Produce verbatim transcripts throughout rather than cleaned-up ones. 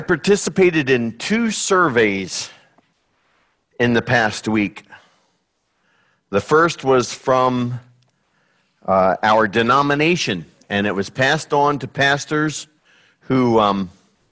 Participated in two surveys in the past week. The first was from uh, our denomination, and it was passed on to pastors who, um,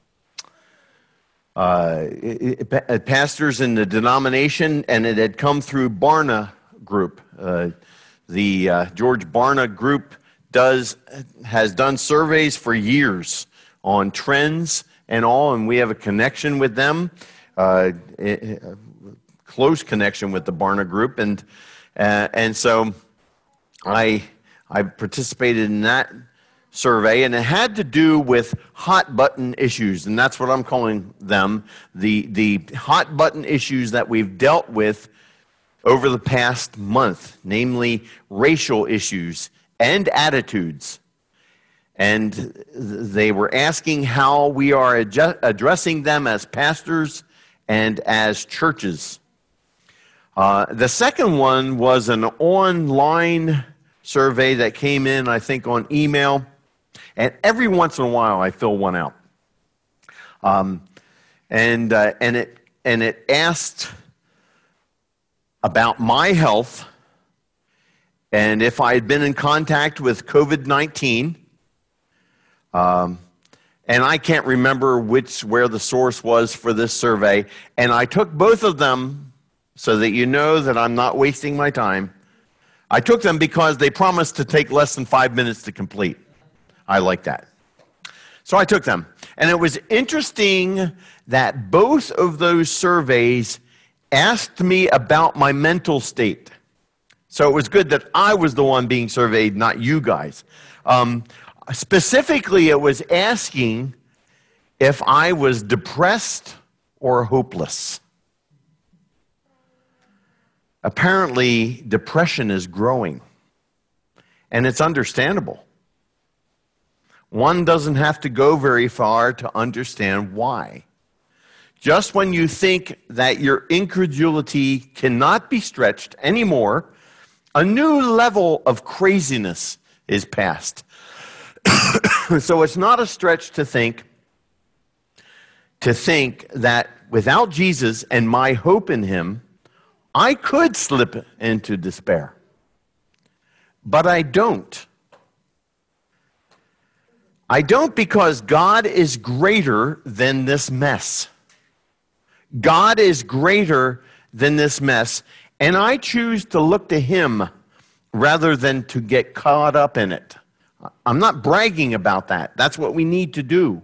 uh, it, it, pastors in the denomination, and it had come through Barna Group. Uh, the uh, George Barna Group does has done surveys for years on trends and all, and we have a connection with them, uh, a close connection with the Barna Group, and uh, and so I I participated in that survey, and it had to do with hot button issues, and that's what I'm calling them, the the hot button issues that we've dealt with over the past month, namely racial issues and attitudes. And they were asking how we are adjust, addressing them as pastors and as churches. Uh, the second one was an online survey that came in, I think, on email. And every once in a while, I fill one out. Um, and uh, and it and it asked about my health and if I had been in contact with COVID nineteen. Um, and I can't remember which where the source was for this survey. And I took both of them so that you know that I'm not wasting my time. I took them because they promised to take less than five minutes to complete. I like that. So I took them. And it was interesting that both of those surveys asked me about my mental state. So it was good that I was the one being surveyed, not you guys. Um, Specifically, it was asking if I was depressed or hopeless. Apparently, depression is growing, and it's understandable. One doesn't have to go very far to understand why. Just when you think that your incredulity cannot be stretched anymore, a new level of craziness is passed. So it's not a stretch to think to think that without Jesus and my hope in him, I could slip into despair. But I don't. I don't because God is greater than this mess. God is greater than this mess, and I choose to look to him rather than to get caught up in it. I'm not bragging about that. That's what we need to do.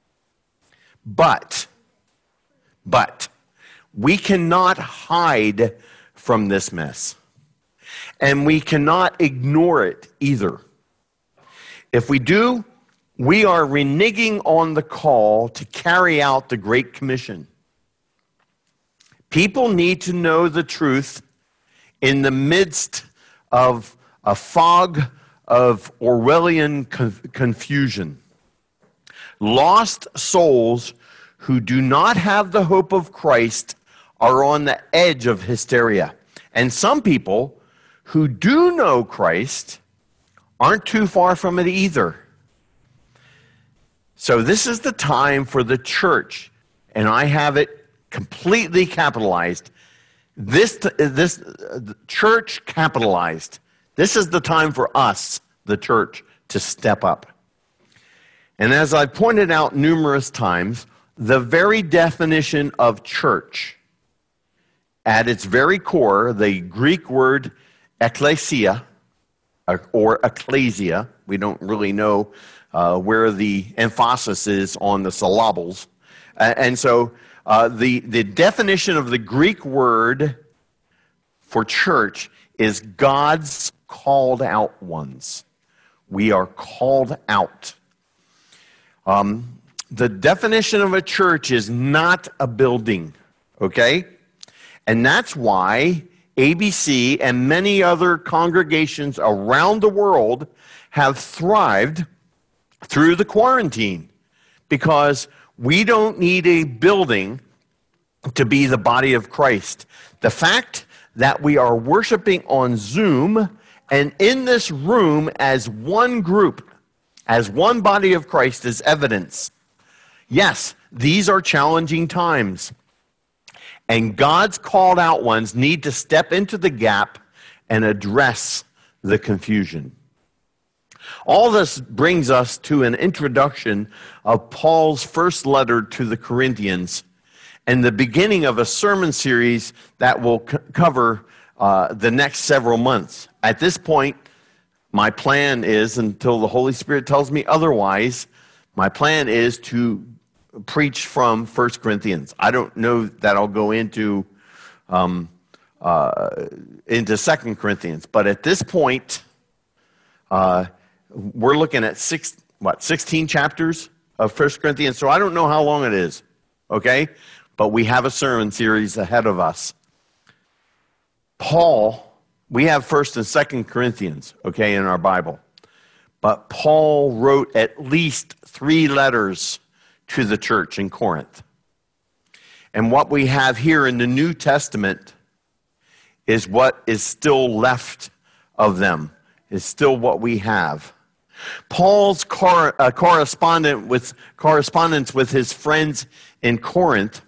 But, but, we cannot hide from this mess. And we cannot ignore it either. If we do, we are reneging on the call to carry out the Great Commission. People need to know the truth in the midst of a fog of Orwellian confusion. Lost souls who do not have the hope of Christ are on the edge of hysteria. And some people who do know Christ aren't too far from it either. So this is the time for the church, and I have it completely capitalized. This, this church capitalized. This is the time for us, the church, to step up. And as I've pointed out numerous times, the very definition of church, at its very core, the Greek word ekklesia, or ecclesia, we don't really know uh, where the emphasis is on the syllables. Uh, and so uh, the, the definition of the Greek word for church is God's called out ones. We are called out. Um, the definition of a church is not a building, okay? And that's why A B C and many other congregations around the world have thrived through the quarantine, because we don't need a building to be the body of Christ. The fact that we are worshiping on Zoom and in this room as one group, as one body of Christ, is evidence. Yes, these are challenging times. And God's called out ones need to step into the gap and address the confusion. All this brings us to an introduction of Paul's first letter to the Corinthians and the beginning of a sermon series that will c- cover uh, the next several months. At this point, my plan is, until the Holy Spirit tells me otherwise, my plan is to preach from First Corinthians. I don't know that I'll go into um, uh, into Second Corinthians, but at this point, uh, we're looking at six, what, sixteen chapters of First Corinthians. So I don't know how long it is, okay? But we have a sermon series ahead of us. Paul, we have First and Second Corinthians, okay, in our Bible. But Paul wrote at least three letters to the church in Corinth. And what we have here in the New Testament is what is still left of them, is still what we have. Paul's cor- uh, correspondent with, correspondence with his friends in Corinth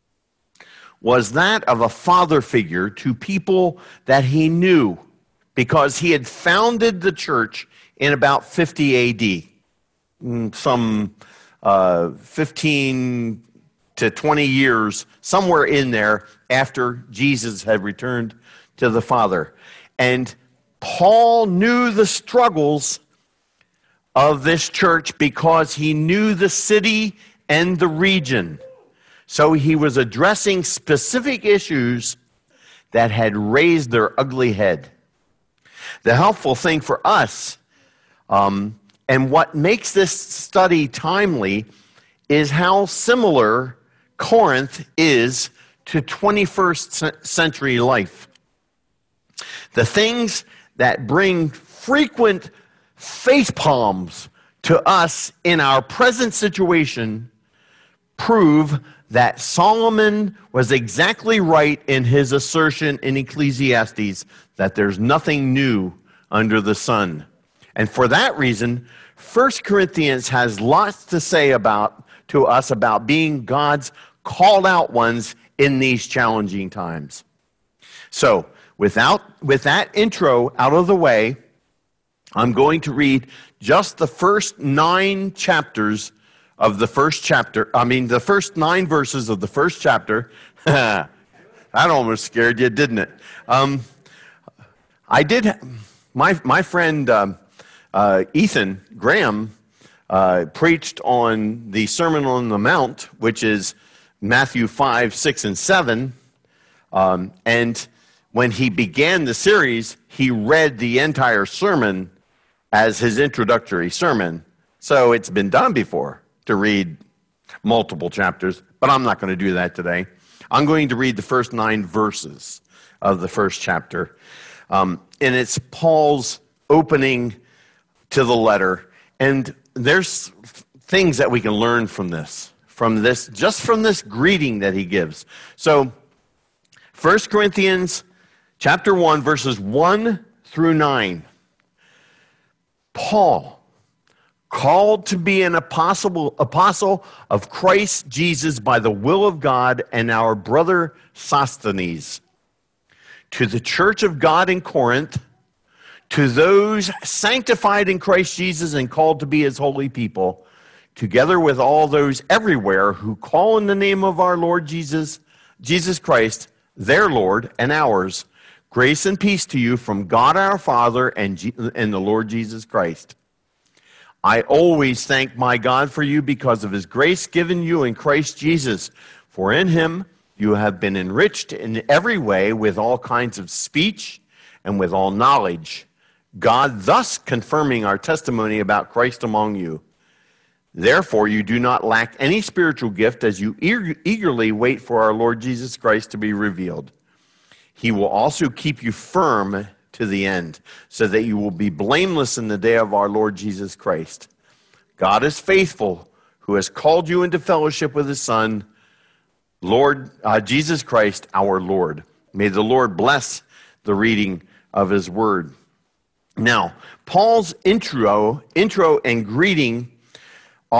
was that of a father figure to people that he knew, because he had founded the church in about fifty A D, some uh, fifteen to twenty years, somewhere in there, after Jesus had returned to the Father. And Paul knew the struggles of this church because he knew the city and the region. So he was addressing specific issues that had raised their ugly head. The helpful thing for us, um, and what makes this study timely, is how similar Corinth is to twenty-first century life. The things that bring frequent face palms to us in our present situation prove that Solomon was exactly right in his assertion in Ecclesiastes that there's nothing new under the sun. And for that reason, First Corinthians has lots to say about to us about being God's called out ones in these challenging times. So, without with that intro out of the way, I'm going to read just the first nine chapters of the first chapter. I mean, the first nine verses of the first chapter. That almost scared you, didn't it? Um, I did. My my friend um, uh, Ethan Graham uh, preached on the Sermon on the Mount, which is Matthew five, six, and seven. Um, and when he began the series, he read the entire sermon as his introductory sermon. So it's been done before to read multiple chapters, but I'm not going to do that today. I'm going to read the first nine verses of the first chapter. Um, and it's Paul's opening to the letter. And there's things that we can learn from this, from this, just from this greeting that he gives. So, First Corinthians chapter one, verses one through nine. Paul, called to be an apostle, apostle of Christ Jesus by the will of God, and our brother Sosthenes, to the church of God in Corinth, to those sanctified in Christ Jesus and called to be his holy people, together with all those everywhere who call in the name of our Lord Jesus, Jesus Christ, their Lord and ours, grace and peace to you from God our Father and, G- and the Lord Jesus Christ. I always thank my God for you because of his grace given you in Christ Jesus. For in him you have been enriched in every way with all kinds of speech and with all knowledge, God thus confirming our testimony about Christ among you. Therefore, you do not lack any spiritual gift as you eagerly wait for our Lord Jesus Christ to be revealed. He will also keep you firm to the end, so that you will be blameless in the day of our Lord Jesus Christ. God is faithful, who has called you into fellowship with his Son, Lord uh, Jesus Christ, our Lord. May the Lord bless the reading of his word. Now, Paul's intro, intro and greeting are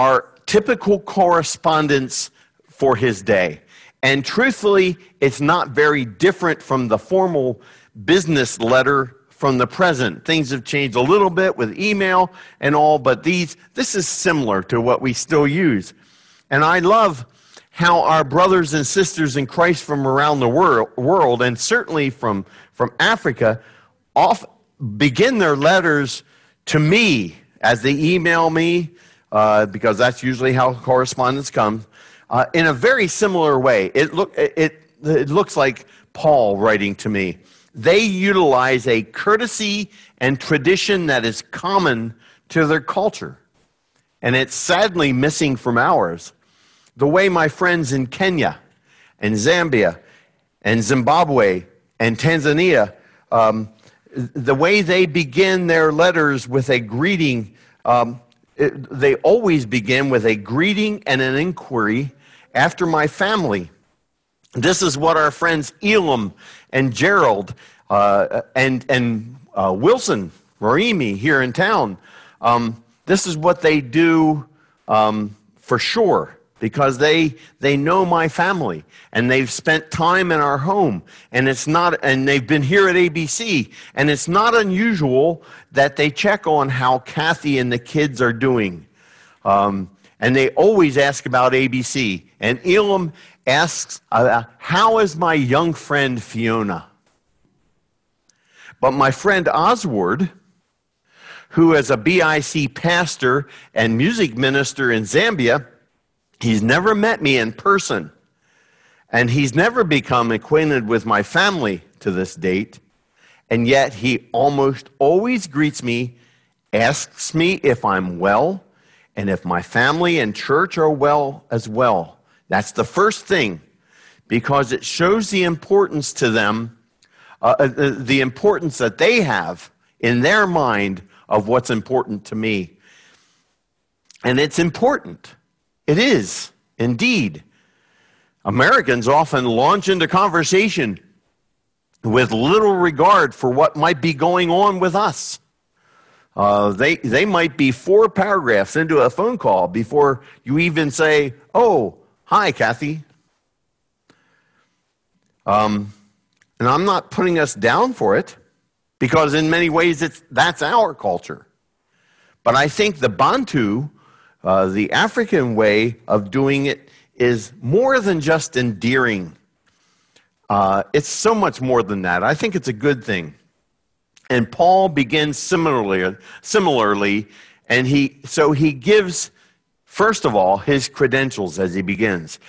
typical correspondence for his day. And truthfully, it's not very different from the formal business letter from the present. Things have changed a little bit with email and all, but these this is similar to what we still use. And I love how our brothers and sisters in Christ from around the wor- world, and certainly from, from Africa, off, begin their letters to me as they email me, uh, because that's usually how correspondence comes, uh, in a very similar way. It, look, it, it looks like Paul writing to me. They utilize a courtesy and tradition that is common to their culture, and it's sadly missing from ours. The way my friends in Kenya and Zambia and Zimbabwe and Tanzania, um, the way they begin their letters with a greeting, um, it, they always begin with a greeting and an inquiry after my family. This is what our friends Elam and Gerald uh, and, and uh, Wilson, Marimi here in town, um, this is what they do um, for sure. Because they they know my family, and they've spent time in our home, and it's not, and they've been here at A B C, and it's not unusual that they check on how Kathy and the kids are doing, um, and they always ask about A B C. And Elam asks, uh, "How is my young friend Fiona?" But my friend Oswald, who is a B I C pastor and music minister in Zambia, he's never met me in person, and he's never become acquainted with my family to this date, and yet he almost always greets me, asks me if I'm well, and if my family and church are well as well. That's the first thing, because it shows the importance to them, uh, the importance that they have in their mind of what's important to me. And it's important. It is, indeed. Americans often launch into conversation with little regard for what might be going on with us. Uh, they, they might be four paragraphs into a phone call before you even say, "Oh, hi, Kathy." Um, and I'm not putting us down for it, because in many ways it's, that's our culture. But I think the Bantu, Uh, the African way of doing it, is more than just endearing. Uh, it's so much more than that. I think it's a good thing. And Paul begins similarly, similarly, and he so he gives, first of all, his credentials as he begins.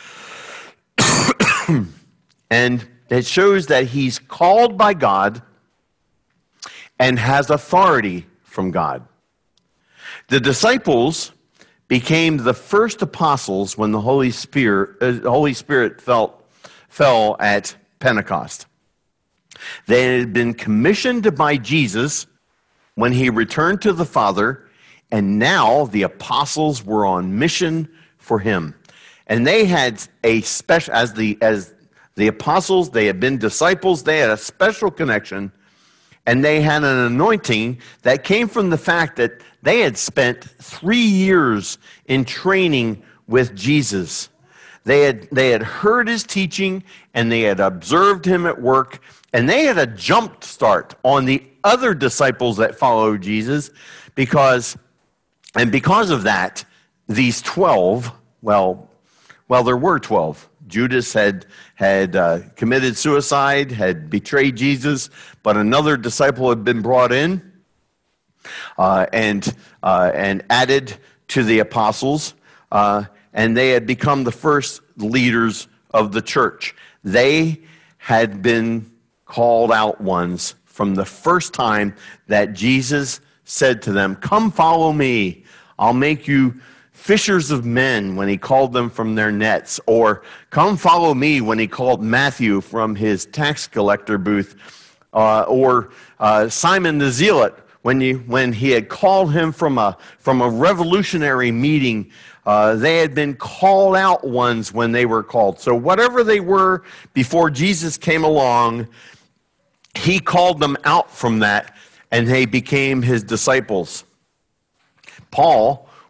And it shows that he's called by God and has authority from God. The disciples became the first apostles when the Holy Spirit, uh, Holy Spirit felt, fell at Pentecost. They had been commissioned by Jesus when he returned to the Father, and now the apostles were on mission for him. And they had a special, as the as the apostles, they had been disciples, they had a special connection, and they had an anointing that came from the fact that they had spent three years in training with Jesus. They had, they had heard his teaching, and they had observed him at work, and they had a jump start on the other disciples that followed Jesus, because, and because of that, these twelve, well, well, there were twelve. Judas had had uh, committed suicide, had betrayed Jesus, but another disciple had been brought in uh, and uh, and added to the apostles, uh, and they had become the first leaders of the church. They had been called out ones from the first time that Jesus said to them, "Come follow me, I'll make you fishers of men," when he called them from their nets, or "Come follow me," when he called Matthew from his tax collector booth, uh, or uh, Simon the Zealot when he, when he had called him from a, from a revolutionary meeting. Uh, they had been called out ones when they were called. So whatever they were before Jesus came along, he called them out from that, and they became his disciples. Paul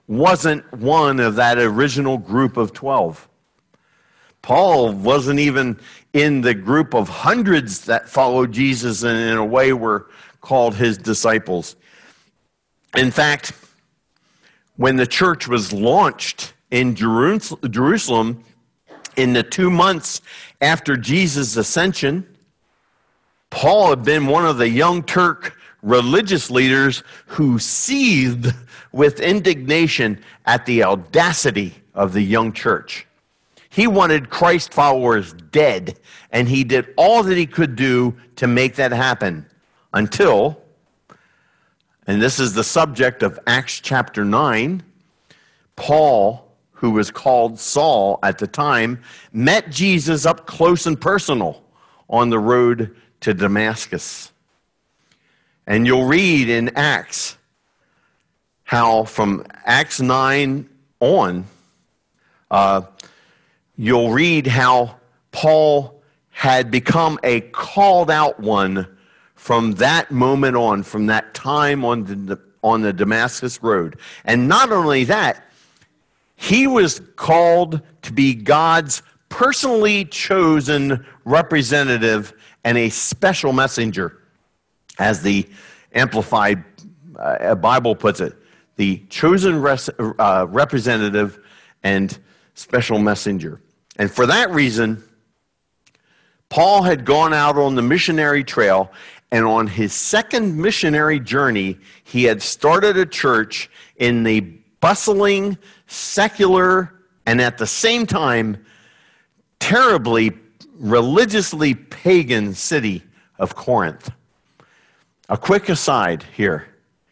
wasn't one of that original group of twelve. Paul wasn't even in the group of hundreds that followed Jesus and in a way were called his disciples. In fact, when the church was launched in Jerusalem in the two months after Jesus' ascension, Paul had been one of the young Turk religious leaders who seethed with indignation at the audacity of the young church. He wanted Christ followers dead, and he did all that he could do to make that happen until, and this is the subject of Acts chapter nine, Paul, who was called Saul at the time, met Jesus up close and personal on the road to Damascus. And you'll read in Acts how from Acts nine on, uh, you'll read how Paul had become a called out one from that moment on, from that time on the, on the Damascus road. And not only that, he was called to be God's personally chosen representative and a special messenger, as the Amplified uh, Bible puts it, the chosen res- uh, representative and special messenger. And for that reason, Paul had gone out on the missionary trail, and on his second missionary journey, he had started a church in the bustling, secular, and at the same time, terribly religiously pagan city of Corinth. A quick aside here.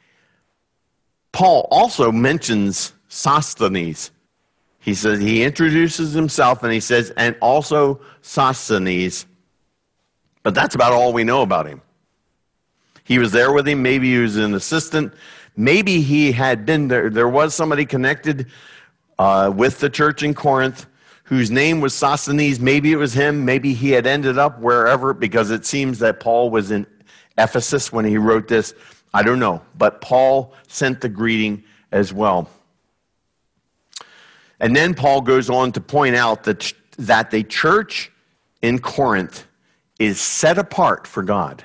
Paul also mentions Sosthenes. He says, he introduces himself and he says, and also Sosthenes. But that's about all we know about him. He was there with him. Maybe he was an assistant. Maybe he had been there. There was somebody connected uh, with the church in Corinth whose name was Sosthenes. Maybe it was him. Maybe he had ended up wherever, because it seems that Paul was in Ephesus when he wrote this. I don't know. But Paul sent the greeting as well. And then Paul goes on to point out that, that the church in Corinth is set apart for God.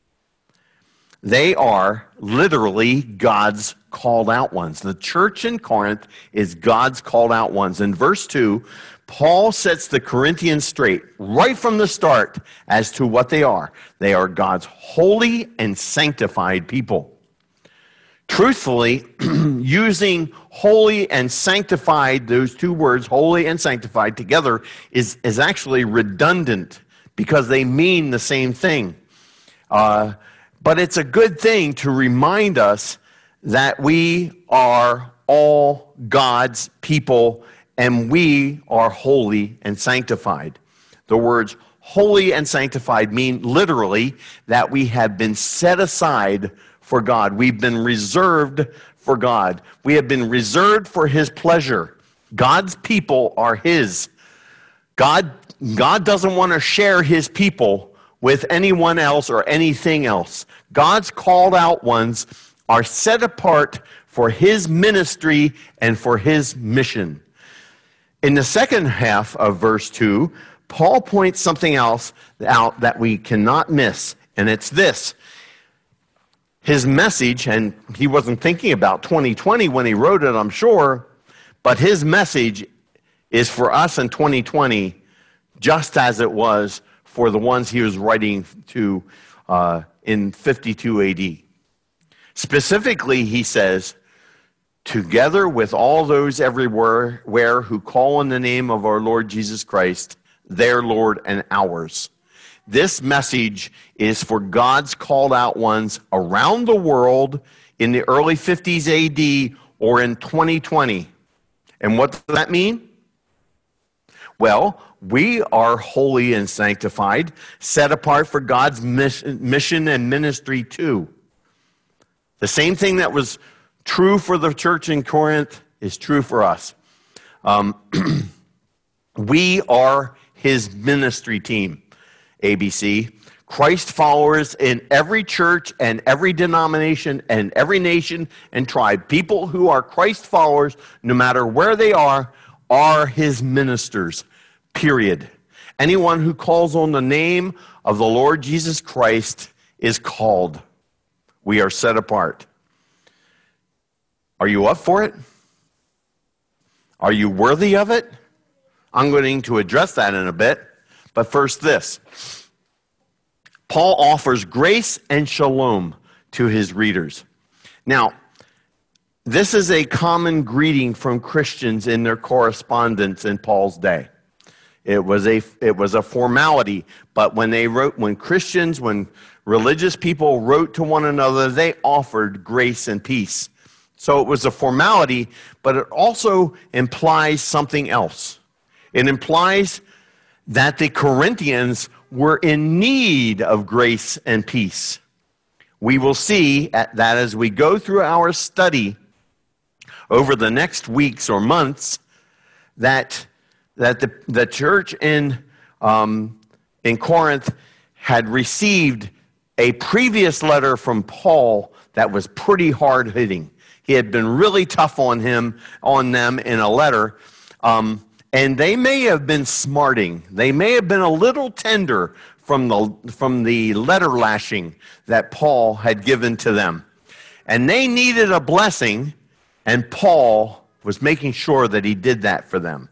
They are literally God's called out ones. The church in Corinth is God's called out ones. In verse two, Paul sets the Corinthians straight right from the start as to what they are. They are God's holy and sanctified people. Truthfully, using holy and sanctified, those two words, holy and sanctified, together is, is actually redundant because they mean the same thing. Uh, but it's a good thing to remind us that we are all God's people and we are holy and sanctified. The words holy and sanctified mean literally that we have been set aside for God. We've been reserved for God. We have been reserved for his pleasure. God's people are his. God, God doesn't want to share his people with anyone else or anything else. God's called out ones are set apart for his ministry and for his mission. In the second half of verse two, Paul points something else out that we cannot miss, and it's this. His message, and he wasn't thinking about twenty twenty when he wrote it, I'm sure, but his message is for us in twenty twenty just as it was for the ones he was writing to uh, in fifty-two A D. Specifically, he says, together with all those everywhere where who call on the name of our Lord Jesus Christ, their Lord and ours. This message is for God's called out ones around the world in the early fifties A D or in twenty twenty. And what does that mean? Well, we are holy and sanctified, set apart for God's mission and ministry too. The same thing that was true for the church in Corinth is true for us. Um, we are his ministry team, A B C. Christ followers in every church and every denomination and every nation and tribe, people who are Christ followers, no matter where they are, are his ministers, period. Anyone who calls on the name of the Lord Jesus Christ is called. We are set apart. Are you up for it? Are you worthy of it? I'm going to address that in a bit. But first this. Paul offers grace and shalom to his readers. Now, this is a common greeting from Christians in their correspondence in Paul's day. It was a it was a formality, but when they wrote, when Christians, when religious people wrote to one another, they offered grace and peace. So it was a formality, but it also implies something else. It implies that the Corinthians were in need of grace and peace. We will see that as we go through our study over the next weeks or months, that that the, the church in, um, in Corinth had received a previous letter from Paul that was pretty hard-hitting. He had been really tough on him, on them in a letter, um, and they may have been smarting. They may have been a little tender from the, from the letter lashing that Paul had given to them. And they needed a blessing, and Paul was making sure that he did that for them.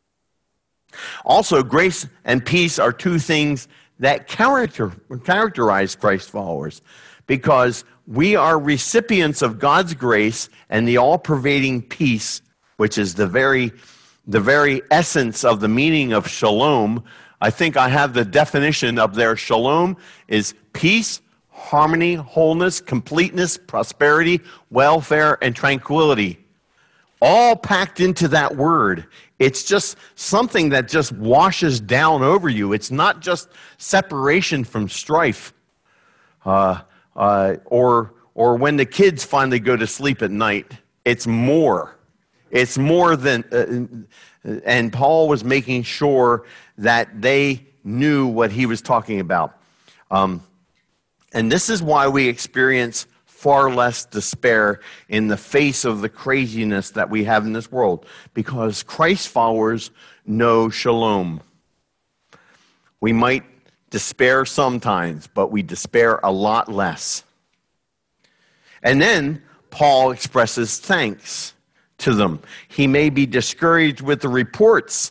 Also, grace and peace are two things that character, characterize Christ followers, because we are recipients of God's grace and the all-pervading peace, which is the very, the very essence of the meaning of shalom. I think I have the definition of their shalom is peace, harmony, wholeness, completeness, prosperity, welfare, and tranquility. All packed into that word. It's just something that just washes down over you. It's not just separation from strife, uh, uh, or or when the kids finally go to sleep at night. It's more. It's more than. Uh, and Paul was making sure that they knew what he was talking about. Um, and this is why we experience far less despair in the face of the craziness that we have in this world, because Christ followers know shalom. We might despair sometimes, but we despair a lot less. And then Paul expresses thanks to them. He may be discouraged with the reports.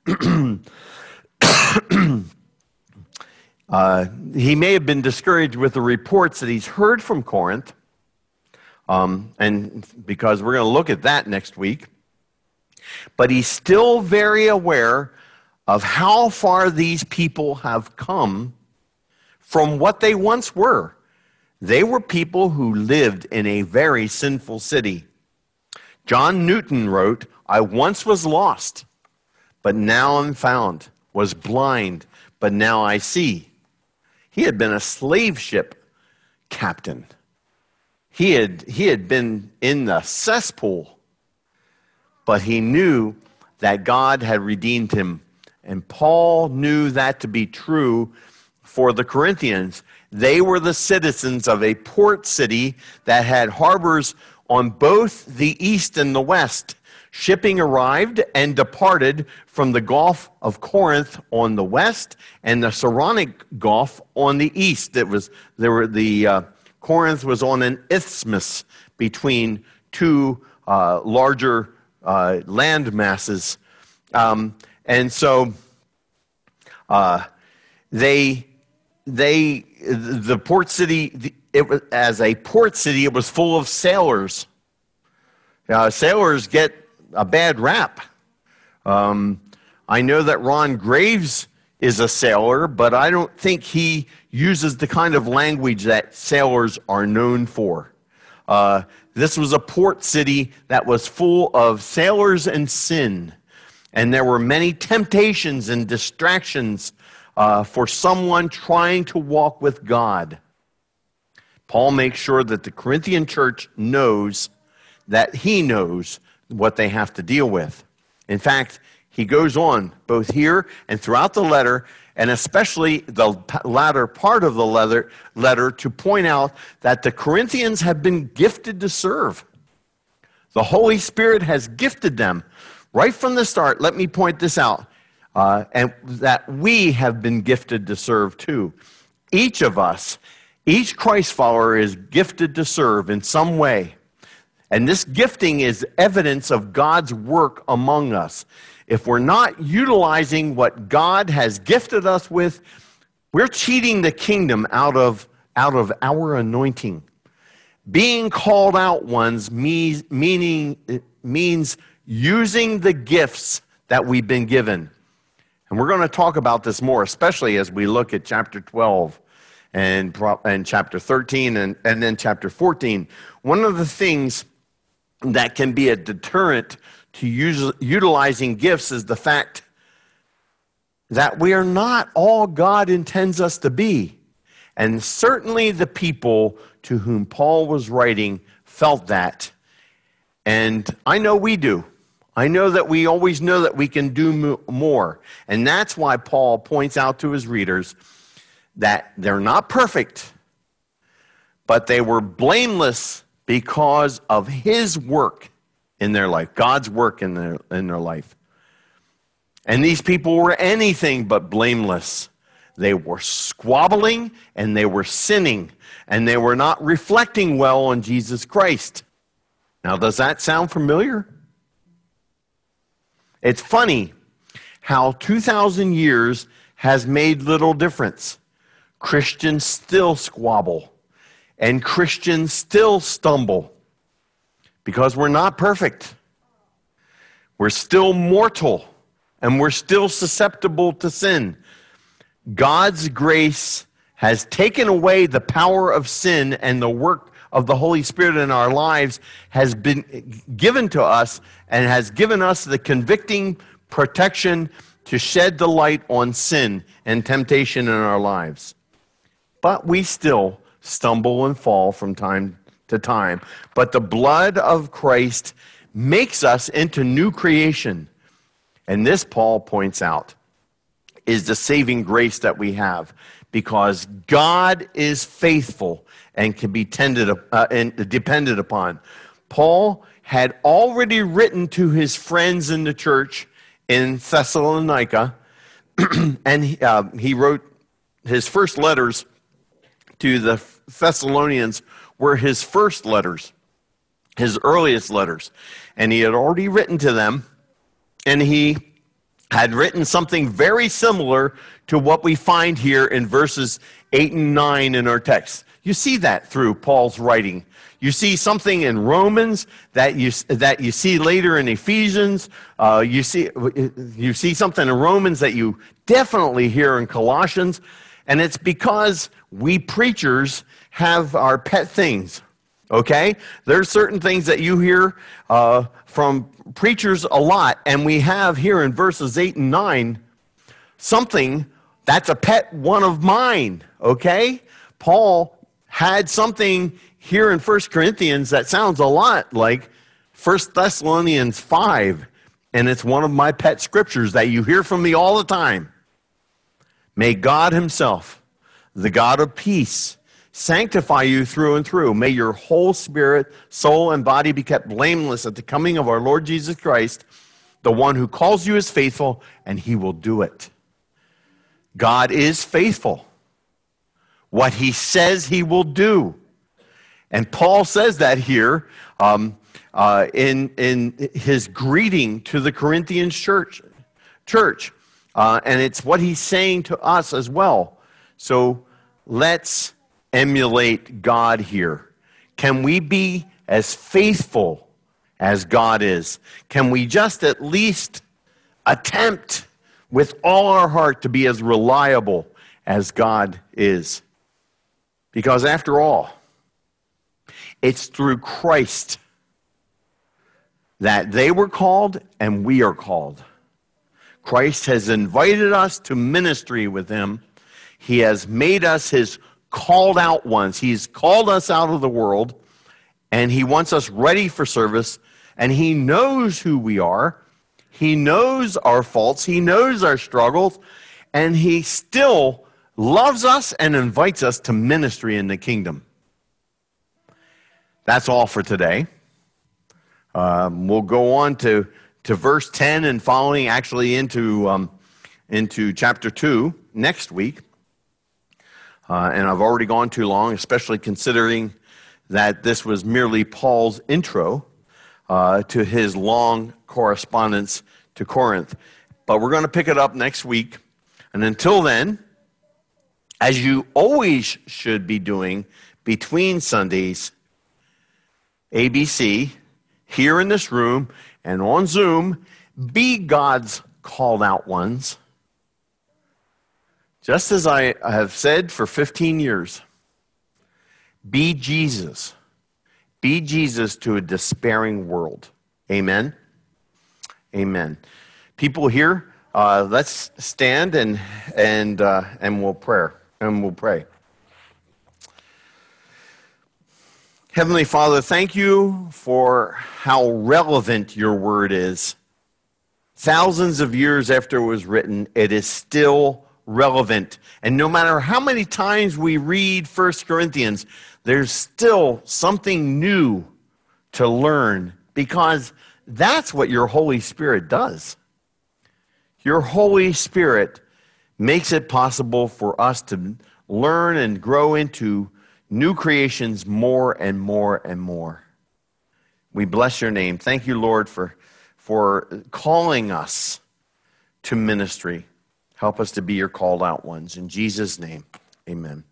Uh, he may have been discouraged with the reports that he's heard from Corinth, um, and because we're going to look at that next week. But he's still very aware of how far these people have come from what they once were. They were people who lived in a very sinful city. John Newton wrote, "I once was lost, but now I'm found, was blind, but now I see." He had been a slave ship captain. He had, he had been in the cesspool, but he knew that God had redeemed him. And Paul knew that to be true for the Corinthians. They were the citizens of a port city that had harbors on both the east and the west. Shipping arrived and departed from the Gulf of Corinth on the west and the Saronic Gulf on the east. It was there were the uh, Corinth was on an isthmus between two uh, larger uh, land masses, um, and so uh, they they the port city. It was as a port city. It was full of sailors. Uh, sailors get a bad rap. Um, I know that Ron Graves is a sailor, but I don't think he uses the kind of language that sailors are known for. Uh, this was a port city that was full of sailors and sin, and there were many temptations and distractions uh, for someone trying to walk with God. Paul makes sure that the Corinthian church knows that he knows what they have to deal with. In fact, he goes on, both here and throughout the letter, and especially the latter part of the letter, letter, to point out that the Corinthians have been gifted to serve. The Holy Spirit has gifted them. Right from the start, let me point this out, uh, and that we have been gifted to serve too. Each of us, each Christ follower is gifted to serve in some way. And this gifting is evidence of God's work among us. If we're not utilizing what God has gifted us with, we're cheating the kingdom out of, out of our anointing. Being called out ones means, meaning, means using the gifts that we've been given. And we're going to talk about this more, especially as we look at chapter twelve and, and chapter thirteen and, and then chapter fourteen. One of the things that can be a deterrent to use, utilizing gifts is the fact that we are not all God intends us to be. And certainly the people to whom Paul was writing felt that. And I know we do. I know that we always know that we can do more. And that's why Paul points out to his readers that they're not perfect, but they were blameless because of his work in their life, God's work in their, in their life. And these people were anything but blameless. They were squabbling and they were sinning and they were not reflecting well on Jesus Christ. Now, does that sound familiar? It's funny how two thousand years has made little difference. Christians still squabble and Christians still stumble because we're not perfect. We're still mortal and we're still susceptible to sin. God's grace has taken away the power of sin, and the work of the Holy Spirit in our lives has been given to us and has given us the convicting protection to shed the light on sin and temptation in our lives. But we still stumble and fall from time to time. But the blood of Christ makes us into new creation. And this, Paul points out, is the saving grace that we have, because God is faithful and can be tended, uh, and depended upon. Paul had already written to his friends in the church in Thessalonica, and he, uh, he wrote his first letters to the Thessalonians were his first letters, his earliest letters. And he had already written to them, and he had written something very similar to what we find here in verses eight and nine in our text. You see that through Paul's writing. You see something in Romans that you that you see later in Ephesians. Uh, you see you see something in Romans that you definitely hear in Colossians, and it's because we preachers have our pet things. Okay, there's certain things that you hear uh, from preachers a lot, and we have here in verses eight and nine something that's a pet one of mine. Okay, Paul had something here in First Corinthians that sounds a lot like First Thessalonians five, and it's one of my pet scriptures that you hear from me all the time. May God himself, the God of peace, sanctify you through and through. May your whole spirit, soul, and body be kept blameless at the coming of our Lord Jesus Christ. The one who calls you is faithful, and he will do it. God is faithful. What he says he will do. And Paul says that here um, uh, in, in his greeting to the Corinthians church. church. Uh, and it's what he's saying to us as well. So let's emulate God here. Can we be as faithful as God is? Can we just at least attempt with all our heart to be as reliable as God is? Because after all, it's through Christ that they were called and we are called. Christ has invited us to ministry with him. He has made us his called out ones. He's called us out of the world, and he wants us ready for service, and he knows who we are. He knows our faults. He knows our struggles. And he still loves us and invites us to ministry in the kingdom. That's all for today. Um, we'll go on to, to verse ten and following, actually into, um, into chapter two next week. Uh, and I've already gone too long, especially considering that this was merely Paul's intro uh, to his long correspondence to Corinth. But we're going to pick it up next week. And until then, as you always should be doing between Sundays, A B C, here in this room and on Zoom, be God's called out ones. Just as I have said for fifteen years, be Jesus. Be Jesus to a despairing world. Amen? Amen. People here, uh, let's stand and and uh, and we'll pray. And we'll pray. Heavenly Father, thank you for how relevant your word is. Thousands of years after it was written, it is still relevant. And no matter how many times we read First Corinthians, there's still something new to learn, because that's what your Holy Spirit does. Your Holy Spirit makes it possible for us to learn and grow into new creations more and more and more. We bless your name. Thank you, Lord, for, for calling us to ministry. Help us to be your called out ones. In Jesus' name, amen.